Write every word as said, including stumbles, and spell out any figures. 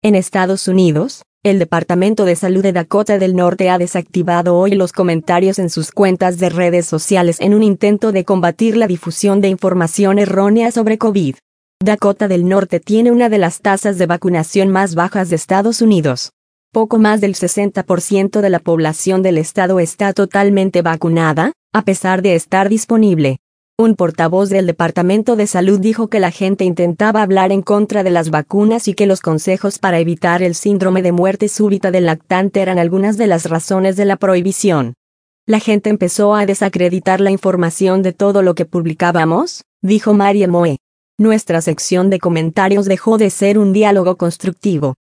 En Estados Unidos, el Departamento de Salud de Dakota del Norte ha desactivado hoy los comentarios en sus cuentas de redes sociales en un intento de combatir la difusión de información errónea sobre COVID. Dakota del Norte tiene una de las tasas de vacunación más bajas de Estados Unidos. Poco más del sesenta por ciento de la población del estado está totalmente vacunada, a pesar de estar disponible. Un portavoz del Departamento de Salud dijo que la gente intentaba hablar en contra de las vacunas y que los consejos para evitar el síndrome de muerte súbita del lactante eran algunas de las razones de la prohibición. La gente empezó a desacreditar la información de todo lo que publicábamos, dijo Mary Moe. Nuestra sección de comentarios dejó de ser un diálogo constructivo.